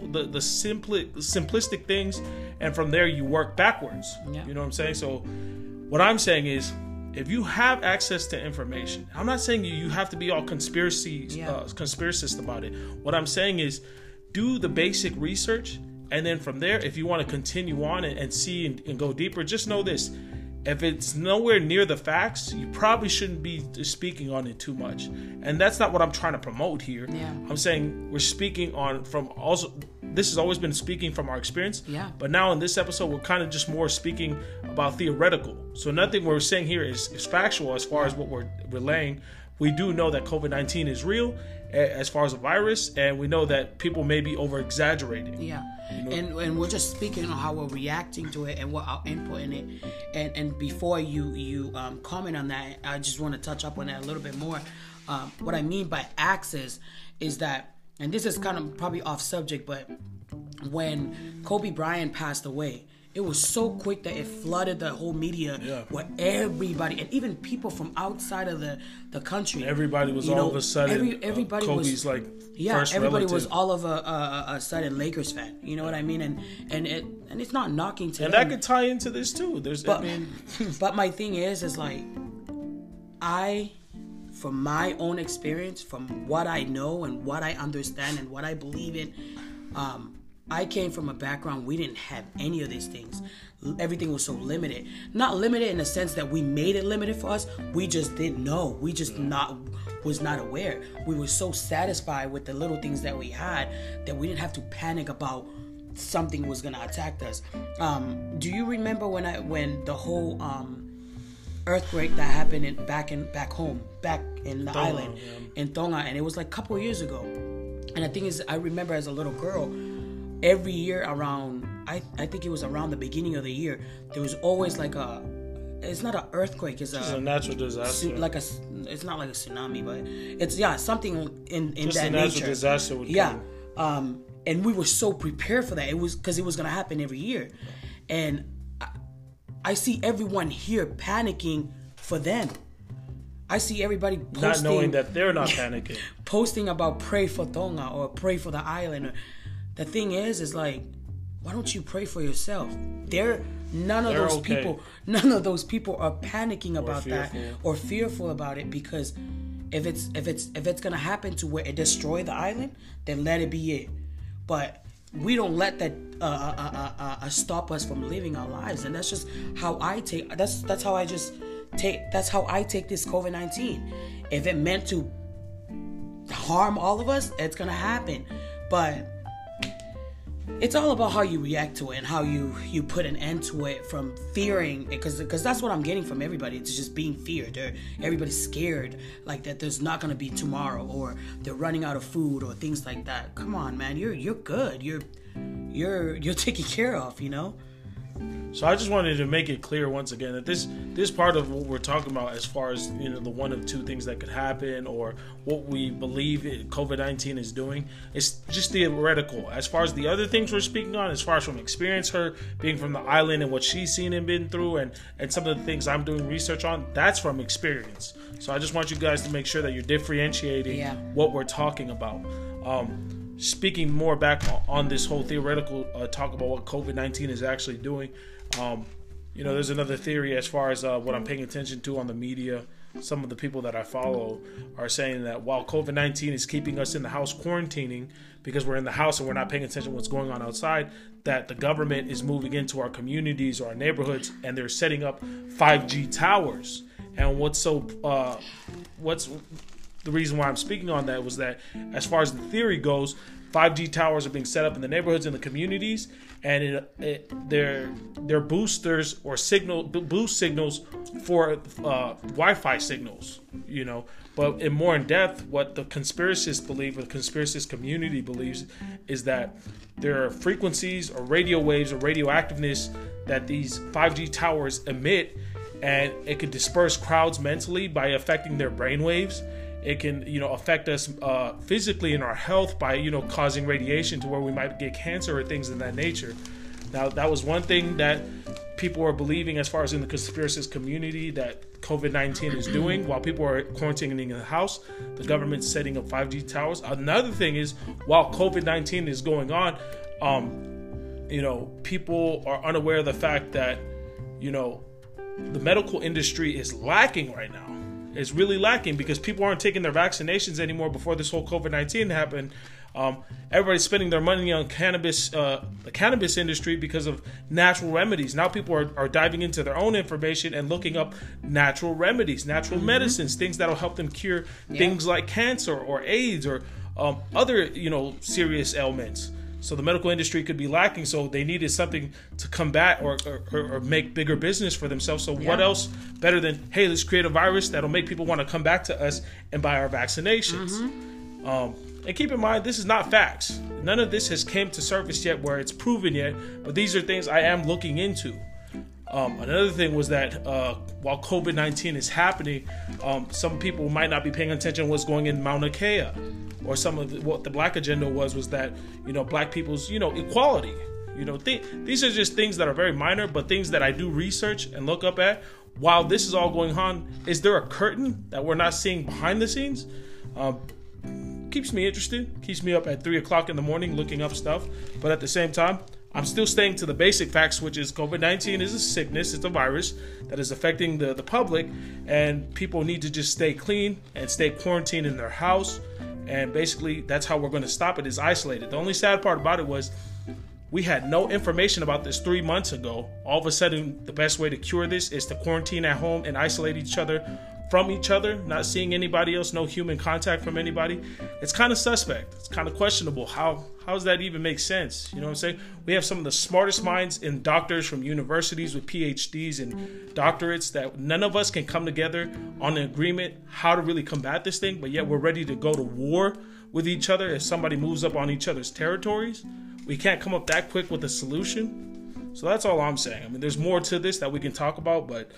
simplistic things, and from there you work backwards. Yeah. You know what I'm saying? So what I'm saying is, if you have access to information, I'm not saying you have to be all conspiracist about it. What I'm saying is, do the basic research. And then from there, if you want to continue on and see and go deeper, just know this. If it's nowhere near the facts, you probably shouldn't be speaking on it too much. And that's not what I'm trying to promote here. Yeah. I'm saying we're speaking this has always been speaking from our experience. Yeah. But now in this episode, we're kind of just more speaking about theoretical. So nothing we're saying here is factual as far as what we're relaying. We do know that COVID-19 is real as far as a virus, and we know that people may be over-exaggerating. Yeah, and we're just speaking on how we're reacting to it and what our input in it. And before you comment on that, I just want to touch up on that a little bit more. What I mean by access is that, and this is kind of probably off subject, but when Kobe Bryant passed away, it was so quick that it flooded the whole media where everybody, and even people from outside of the country. Everybody was all of a sudden everybody Kobe's was, first everybody relative. was all of a sudden Lakers fan. You know what I mean? And it's not knocking to and them. that could tie into this too. But my thing is like, from my own experience, from what I know and what I understand and what I believe in, I came from a background we didn't have any of these things. Everything was so limited. Not limited in the sense that we made it limited for us. We just didn't know. We just was not aware. We were so satisfied with the little things that we had that we didn't have to panic about something was gonna attack us. Do you remember when the whole earthquake that happened back in the island in Tonga, and it was like a couple of years ago? And the thing is, I remember as a little girl, every year around, I think it was around the beginning of the year, there was always like it's not an earthquake, it's a natural disaster. It's not like a tsunami, but it's something in just that a natural nature. Disaster would come. And we were so prepared for that. It was because it was gonna happen every year, and I see everyone here panicking for them. I see everybody posting, not knowing that they're not panicking, posting about pray for Tonga or pray for the island. The thing is like, why don't you pray for yourself? None of those people are panicking about that or fearful about it, because if it's gonna happen to where it destroy the island, then let it be it. But we don't let that stop us from living our lives, and that's just how I take. That's how I take this COVID-19. If it meant to harm all of us, it's gonna happen. But it's all about how you react to it and how you put an end to it, from fearing, because that's what I'm getting from everybody. It's just being feared. Everybody's scared, like that there's not gonna be tomorrow, or they're running out of food, or things like that. Come on, man, you're good. You're taken care of, So I just wanted to make it clear once again that this part of what we're talking about, as far as the one of two things that could happen or what we believe COVID-19 is doing, is just theoretical. As far as the other things we're speaking on, as far as from experience, her being from the island and what she's seen and been through, and some of the things I'm doing research on, that's from experience. So I just want you guys to make sure that you're differentiating what we're talking about. Speaking more back on this whole theoretical talk about what COVID-19 is actually doing, there's another theory as far as what I'm paying attention to on the media. Some of the people that I follow are saying that while COVID-19 is keeping us in the house quarantining because we're in the house and we're not paying attention to what's going on outside, that the government is moving into our communities or our neighborhoods and they're setting up 5G towers. And what's the reason why I'm speaking on that was that, as far as the theory goes, 5G towers are being set up in the neighborhoods and the communities, and they're boosters or boost signals for Wi-Fi signals. But more in depth, what the conspiracists believe, or the conspiracist community believes, is that there are frequencies or radio waves or radioactiveness that these 5G towers emit, and it could disperse crowds mentally by affecting their brainwaves. It can, affect us physically in our health by, causing radiation to where we might get cancer or things of that nature. Now, that was one thing that people are believing as far as in the conspiracist community that COVID-19 is doing. While people are quarantining in the house, the government's setting up 5G towers. Another thing is, while COVID-19 is going on, people are unaware of the fact that, the medical industry is lacking right now. It's really lacking because people aren't taking their vaccinations anymore. Before this whole COVID-19 happened, everybody's spending their money on cannabis, the cannabis industry, because of natural remedies. Now people are diving into their own information and looking up natural remedies, natural medicines, things that'll help them cure things like cancer or AIDS or other, serious ailments. So the medical industry could be lacking, so they needed something to combat or make bigger business for themselves. So what else better than, hey, let's create a virus that'll make people want to come back to us and buy our vaccinations. And keep in mind, this is not facts. None of this has came to surface yet where it's proven yet, but these are things I am looking into. Another thing was that while COVID-19 is happening, some people might not be paying attention to what's going in Mauna Kea. Or some of what the Black agenda was that, Black people's, equality. These are just things that are very minor, but things that I do research and look up at. While this is all going on, is there a curtain that we're not seeing behind the scenes? Keeps me interested, keeps me up at 3 o'clock in the morning looking up stuff. But at the same time, I'm still staying to the basic facts, which is COVID-19 is a sickness. It's a virus that is affecting the public, and people need to just stay clean and stay quarantined in their house. And basically, that's how we're going to stop it, is isolated. The only sad part about it was we had no information about this 3 months ago. All of a sudden, the best way to cure this is to quarantine at home and isolate each other from each other, not seeing anybody else, no human contact from anybody. It's kind of suspect. It's kind of questionable. How does that even make sense? You know what I'm saying? We have some of the smartest minds in doctors from universities with PhDs and doctorates that none of us can come together on an agreement how to really combat this thing, but yet we're ready to go to war with each other if somebody moves up on each other's territories. We can't come up that quick with a solution. So that's all I'm saying. I mean, there's more to this that we can talk about, but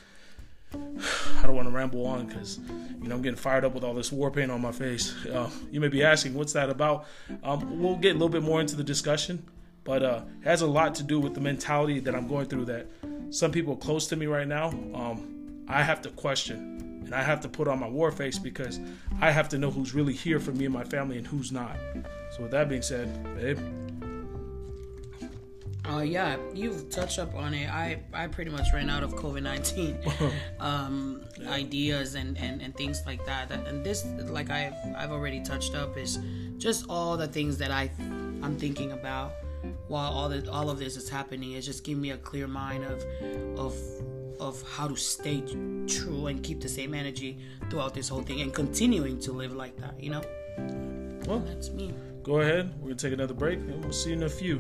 I don't want to ramble on because, I'm getting fired up with all this war paint on my face. You may be asking, what's that about? We'll get a little bit more into the discussion, but it has a lot to do with the mentality that I'm going through that some people close to me right now, I have to question, and I have to put on my war face because I have to know who's really here for me and my family and who's not. So with that being said, babe. Yeah, you've touched up on it. I pretty much ran out of COVID-19 ideas and things like that. And this, like I've already touched up, is just all the things that I'm thinking about while all of this is happening. It's just giving me a clear mind of how to stay true and keep the same energy throughout this whole thing and continuing to live like that. Well, and that's me. Go ahead. We're gonna take another break, and we'll see you in a few.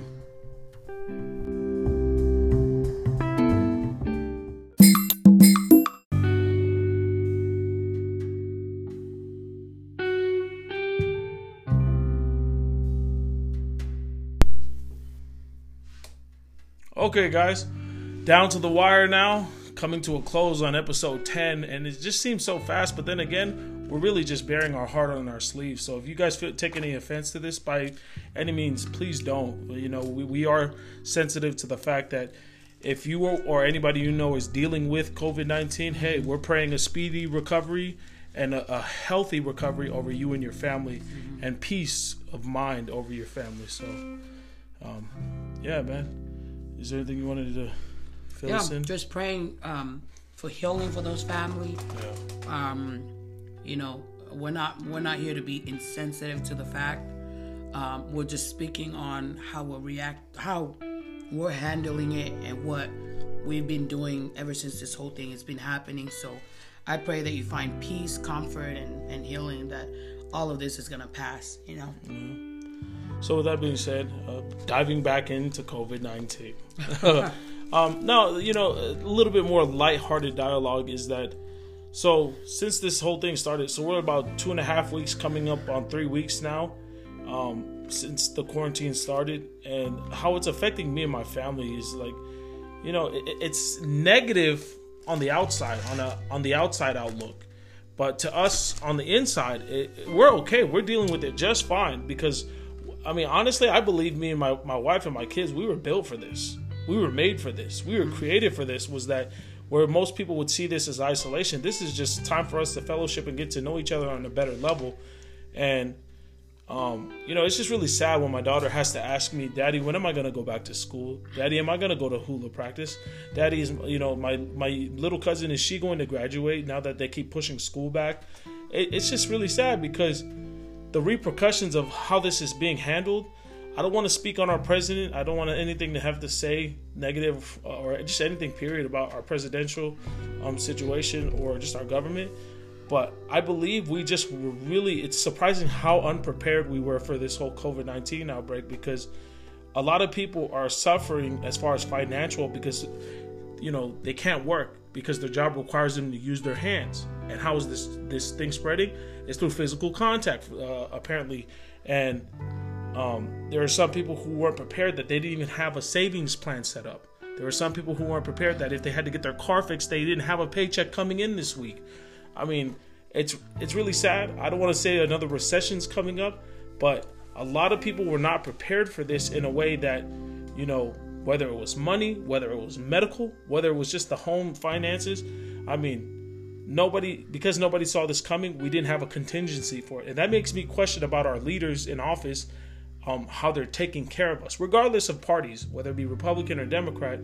Okay, guys. down to the wire now, coming to a close on episode 10, and it just seems so fast, but then again, we're really just bearing our heart on our sleeve. So if you guys take any offense to this, by any means, please don't. You know, we are sensitive to the fact that if you or anybody you know is dealing with COVID-19, hey, we're praying a speedy recovery and a healthy recovery over you and your family, and peace of mind over your family. So, yeah, man. Is there anything you wanted to fill us in? Just praying for healing for those families. Yeah. You know, we're not here to be insensitive to the fact. We're just speaking on how we're handling it and what we've been doing ever since this whole thing has been happening. So I pray that you find peace, comfort, and healing, that all of this is going to pass, you know. Mm-hmm. So with that being said, diving back into COVID-19. No, you know, a little bit more lighthearted dialogue is that, so since this whole thing started, so we're about 2.5 weeks, coming up on 3 weeks now, since the quarantine started, and how it's affecting me and my family is like, you know, it's negative on the outside, on the outside outlook, but to us on the inside, we're okay. We're dealing with it just fine, because, I mean, honestly, I believe me and my wife and my kids, we were built for this. We were made for this. We were created for this. Was that where most people would see this as isolation? This is just time for us to fellowship and get to know each other on a better level. And you know, it's just really sad when my daughter has to ask me, Daddy, when am I going to go back to school? Daddy, am I going to go to hula practice? Daddy, is, you know, my little cousin, is she going to graduate now that they keep pushing school back? It's just really sad, because the repercussions of how this is being handled, I don't want to speak on our president. I don't want anything to have to say negative or just anything, period, about our presidential situation or just our government. But I believe we just were really, it's surprising how unprepared we were for this whole COVID-19 outbreak, because a lot of people are suffering as far as financial, because, you know, they can't work because their job requires them to use their hands. And how is this thing spreading? It's through physical contact, apparently. And there are some people who weren't prepared, that they didn't even have a savings plan set up. There were some people who weren't prepared that if they had to get their car fixed, they didn't have a paycheck coming in this week. I mean, it's really sad. I don't want to say another recession's coming up, but a lot of people were not prepared for this in a way that, you know, whether it was money, whether it was medical, whether it was just the home finances. I mean, because nobody saw this coming, we didn't have a contingency for it. And that makes me question about our leaders in office, how they're taking care of us, regardless of parties, whether it be Republican or Democrat.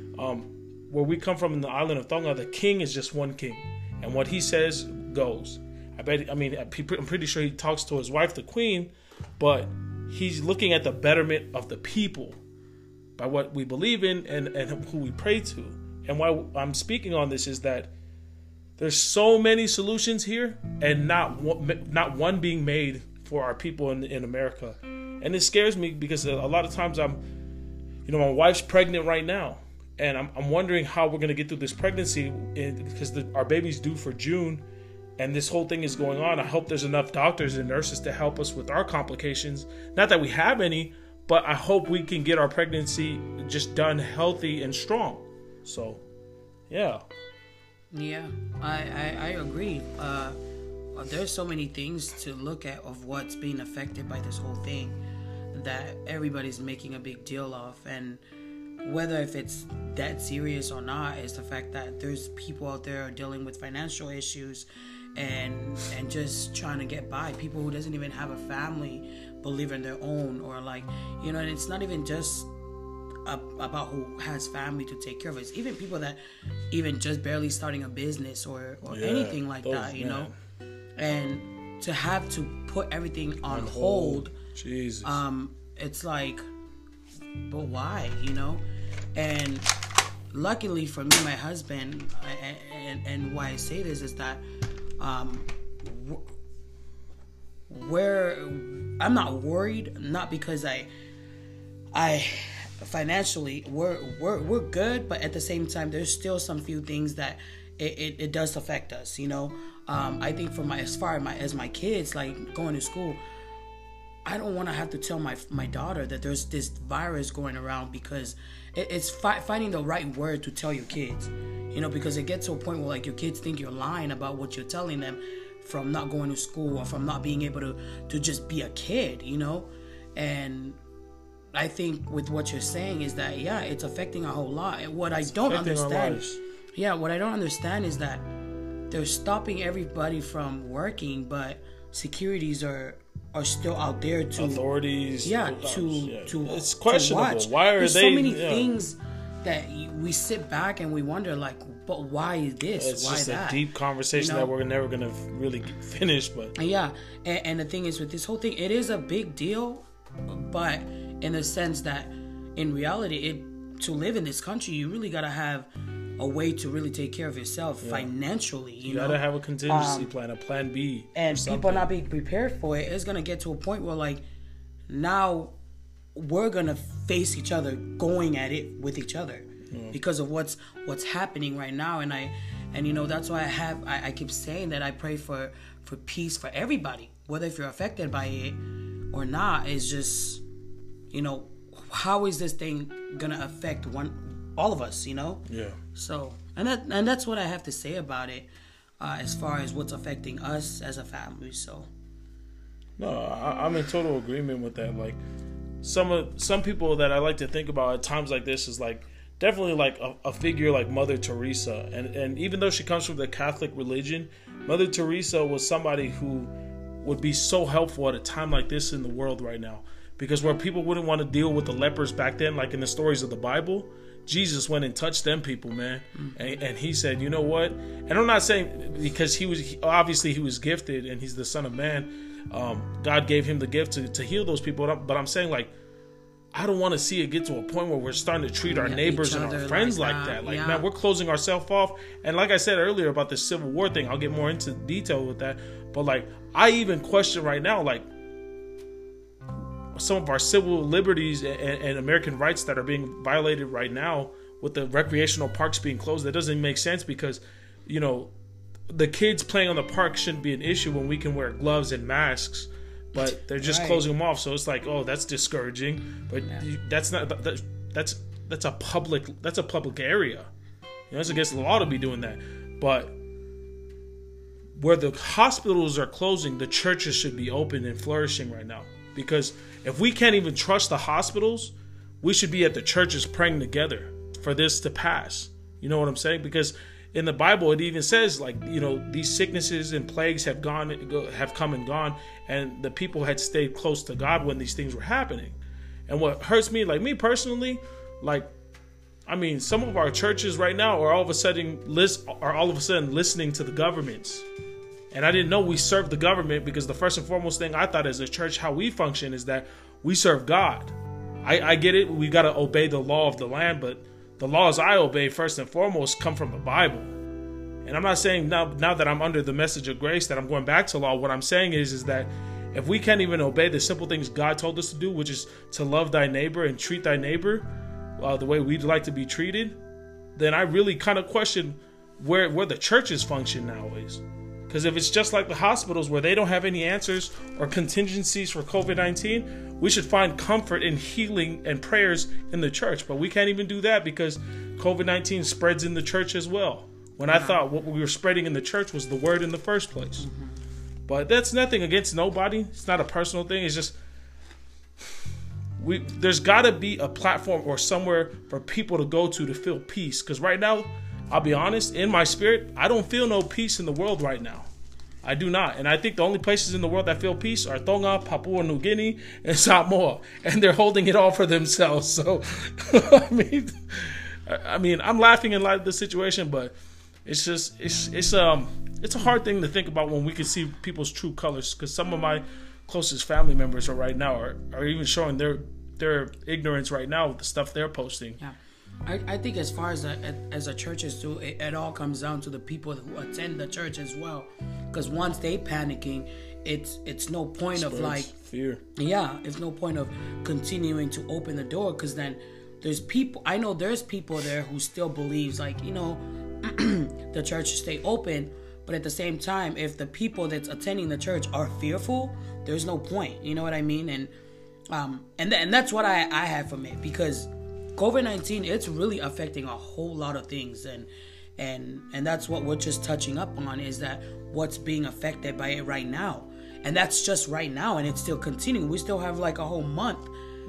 Where we come from in the island of Tonga, the king is just one king. And what he says goes. I'm pretty sure he talks to his wife, the queen, but he's looking at the betterment of the people by what we believe in and who we pray to. And why I'm speaking on this is that there's so many solutions here, and not one being made for our people in America. And it scares me, because a lot of times my wife's pregnant right now. And I'm wondering how we're going to get through this pregnancy, because our baby's due for June, and this whole thing is going on. I hope there's enough doctors and nurses to help us with our complications. Not that we have any, but I hope we can get our pregnancy just done healthy and strong. So, yeah. Yeah, I agree. There's so many things to look at of what's being affected by this whole thing that everybody's making a big deal of. And whether if it's that serious or not is the fact that there's people out there dealing with financial issues and just trying to get by. People who doesn't even have a family, believe in their own, or like, you know, and it's not even just about who has family to take care of it. It's even people that even just barely starting a business or anything like that, you know. And to have to put everything on hold. Jesus. It's like, but why, you know? And luckily for me, my husband, and why I say this is that I'm not worried, not because I financially we're good, but at the same time there's still some few things that it does affect us, you know. I think as far as my kids, like going to school, I don't want to have to tell my daughter that there's this virus going around, because it's finding the right word to tell your kids, because it gets to a point where like your kids think you're lying about what you're telling them, from not going to school or from not being able to just be a kid, and I think with what you're saying is that, yeah, it's affecting a whole lot. And what I don't understand is that they're stopping everybody from working, but securities are still out there to authorities. To it's questionable. Watch. Why are There's they? So many things that we sit back and we wonder, like, but why is this? It's why just that? a deep conversation that we're never gonna really finish. But yeah, and the thing is with this whole thing, it is a big deal, but in the sense that in reality, to live in this country, you really gotta have a way to really take care of yourself financially. You gotta have a contingency plan, a plan B. And people not being prepared for it, it's gonna get to a point where like now we're gonna face each other going at it with each other because of what's happening right now. And that's why I keep saying that I pray for peace for everybody, whether if you're affected by it or not. Is just how is this thing gonna affect all of us, Yeah. So, and that's what I have to say about it, as far as what's affecting us as a family. So, no, I'm in total agreement with that. Like some people that I like to think about at times like this is like definitely like a figure like Mother Teresa, and even though she comes from the Catholic religion, Mother Teresa was somebody who would be so helpful at a time like this in the world right now, because where people wouldn't want to deal with the lepers back then, like in the stories of the Bible, Jesus went and touched them people, man. And he said, you know what? And I'm not saying because he was gifted and he's the Son of Man. God gave him the gift to heal those people. But I'm saying, like, I don't want to see it get to a point where we're starting to treat our neighbors and our friends like that. Like, man, we're closing ourselves off. And like I said earlier about the Civil War thing, I'll get more into detail with that. But like, I even question right now, like, some of our civil liberties and American rights that are being violated right now with the recreational parks being closed. That doesn't make sense, because the kids playing on the park shouldn't be an issue when we can wear gloves and masks, but they're just closing them off. So it's like, oh, that's discouraging, but that's not that's a public area. It's against the law to be doing that. But where the hospitals are closing, the churches should be open and flourishing right now. Because if we can't even trust the hospitals, we should be at the churches praying together for this to pass. You know what I'm saying? Because in the Bible, it even says, like, these sicknesses and plagues have come and gone, and the people had stayed close to God when these things were happening. And what hurts me, like me personally, like, I mean, some of our churches right now are all of a sudden listening to the governments. And I didn't know we served the government, because the first and foremost thing I thought as a church, how we function, is that we serve God. I get it. We got to obey the law of the land, but the laws I obey first and foremost come from the Bible. And I'm not saying now that I'm under the message of grace that I'm going back to law. What I'm saying is that if we can't even obey the simple things God told us to do, which is to love thy neighbor and treat thy neighbor the way we'd like to be treated, then I really kind of question where the churches function nowadays. Because if it's just like the hospitals where they don't have any answers or contingencies for COVID-19, we should find comfort in healing and prayers in the church. But we can't even do that because COVID-19 spreads in the church as well. When I thought what we were spreading in the church was the word in the first place. Mm-hmm. But that's nothing against nobody. It's not a personal thing. It's just there's got to be a platform or somewhere for people to go to feel peace. Because right now, I'll be honest, in my spirit, I don't feel no peace in the world right now. I do not. And I think the only places in the world that feel peace are Tonga, Papua New Guinea, and Samoa. And they're holding it all for themselves. So, I mean, I'm laughing in light of the situation, but it's a hard thing to think about when we can see people's true colors. Because some of my closest family members right now are even showing their ignorance right now with the stuff they're posting. Yeah. I think as far as a churches too, it all comes down to the people who attend the church as well. Because once they panicking, it's no point of like fear. Yeah, it's no point of continuing to open the door, because then there's people there who still believes, like, the church should stay open, But at the same time, if the people that's attending the church are fearful, there's no point. You know what I mean? And that's what I had from it, because COVID-19, it's really affecting a whole lot of things, and that's what we're just touching up on, is that what's being affected by it right now. And that's just right now, and it's still continuing. We still have like a whole month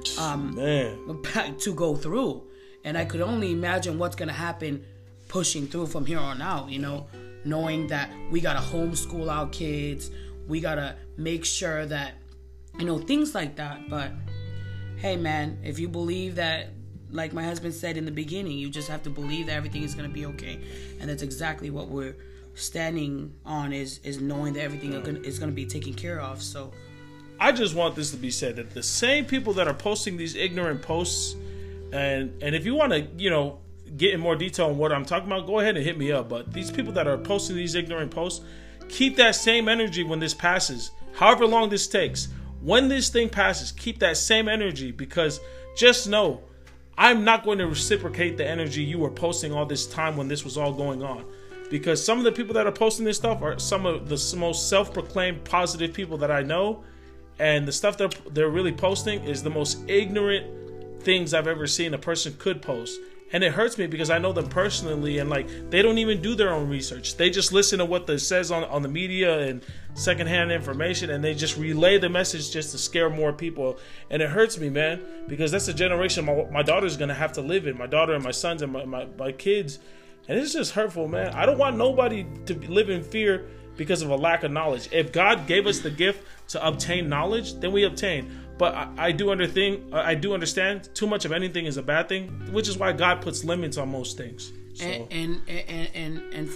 to go through. And I could only imagine what's going to happen pushing through from here on out, you know, knowing that we got to homeschool our kids. We got to make sure that, you know, things like that. But hey, man, if you believe that, like my husband said in the beginning, you just have to believe that everything is going to be okay. And that's exactly what we're standing on, is knowing that everything is going to be taken care of. So I just want this to be said, that the same people that are posting these ignorant posts, and if you want to, you know, get in more detail on what I'm talking about, go ahead and hit me up. But these people that are posting these ignorant posts, keep that same energy when this passes, however long this takes. When this thing passes, keep that same energy, because just know, I'm not going to reciprocate the energy you were posting all this time when this was all going on. Because some of the people that are posting this stuff are some of the most self-proclaimed positive people that I know. And the stuff that they're really posting is the most ignorant things I've ever seen a person could post. And it hurts me because I know them personally, and like, they don't even do their own research. They just listen to what it says on the media and secondhand information, and they just relay the message just to scare more people. And it hurts me, man, because that's the generation my daughter's going to have to live in. My daughter and my sons and my kids. And it's just hurtful, man. I don't want nobody to live in fear because of a lack of knowledge. If God gave us the gift to obtain knowledge, then we obtain. But I do understand too much of anything is a bad thing, which is why God puts limits on most things. So. And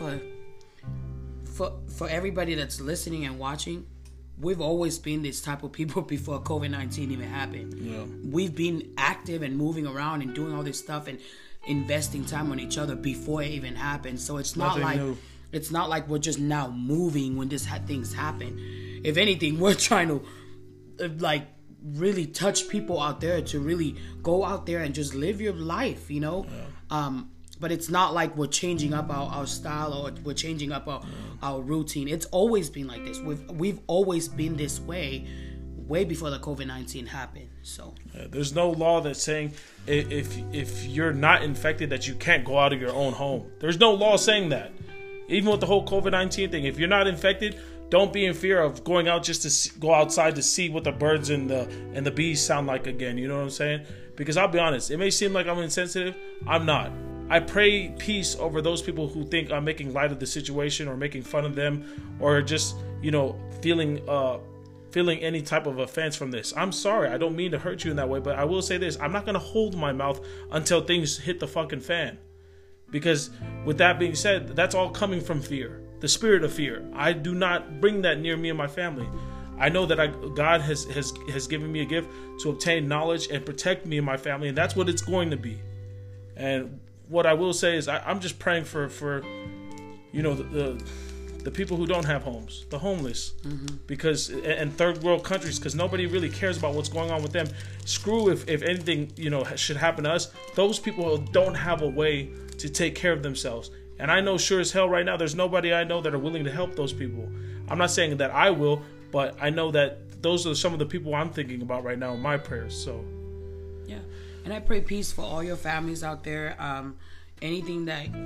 for everybody that's listening and watching, we've always been this type of people before COVID-19 even happened. Yeah. We've been active and moving around and doing all this stuff and investing time on each other before it even happened. So it's not it's not like we're just now moving when things happen. If anything, we're trying to like really touch people out there to really go out there and just live your life, you know. Yeah. But it's not like we're changing up our style, or we're changing up our routine. It's always been like this. We've always been this way before the COVID-19 happened. So there's no law that's saying if you're not infected that you can't go out of your own home. There's no law saying that. Even with the whole COVID-19 thing, if you're not infected, don't be in fear of going out just to go outside to see what the birds and the bees sound like again. You know what I'm saying? Because I'll be honest, it may seem like I'm insensitive. I'm not. I pray peace over those people who think I'm making light of the situation or making fun of them, or just, you know, feeling any type of offense from this. I'm sorry. I don't mean to hurt you in that way, but I will say this. I'm not going to hold my mouth until things hit the fucking fan. Because with that being said, that's all coming from fear. The spirit of fear. I do not bring that near me and my family. I know that God has given me a gift to obtain knowledge and protect me and my family, and that's what it's going to be. And what I will say is I'm just praying for you know, the people who don't have homes, the homeless, because and third world countries, because nobody really cares about what's going on with them. Screw if anything, you know, should happen to us. Those people don't have a way to take care of themselves. And I know sure as hell right now there's nobody I know that are willing to help those people. I'm not saying that I will, but I know that those are some of the people I'm thinking about right now in my prayers. So yeah. And I pray peace for all your families out there. Anything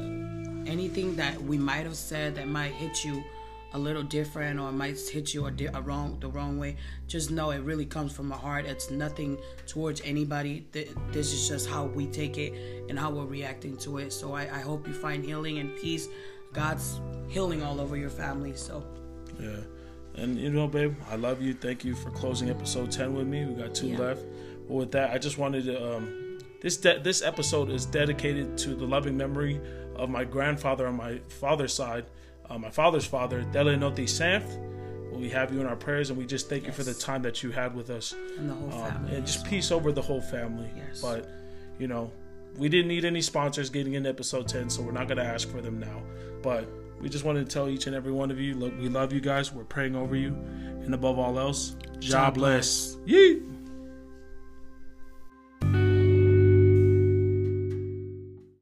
that we might have said that might hit you a little different, or might hit you the wrong way, just know it really comes from the heart. It's nothing towards anybody. This is just how we take it and how we're reacting to it. So I hope you find healing and peace. God's healing all over your family. So yeah. And you know, babe, I love you. Thank you for closing episode 10 with me. We got 2 left. But with that, I just wanted to this episode is dedicated to the loving memory of my grandfather on my father's side, my father's father, Dele Noti Sanft. We have you in our prayers, and we just thank you for the time that you had with us. And the whole family. And just peace over the whole family. Yes. But, you know, we didn't need any sponsors getting into episode 10, so we're not going to ask for them now. But we just wanted to tell each and every one of you, look, we love you guys. We're praying over you. And above all else, God bless. Yeet.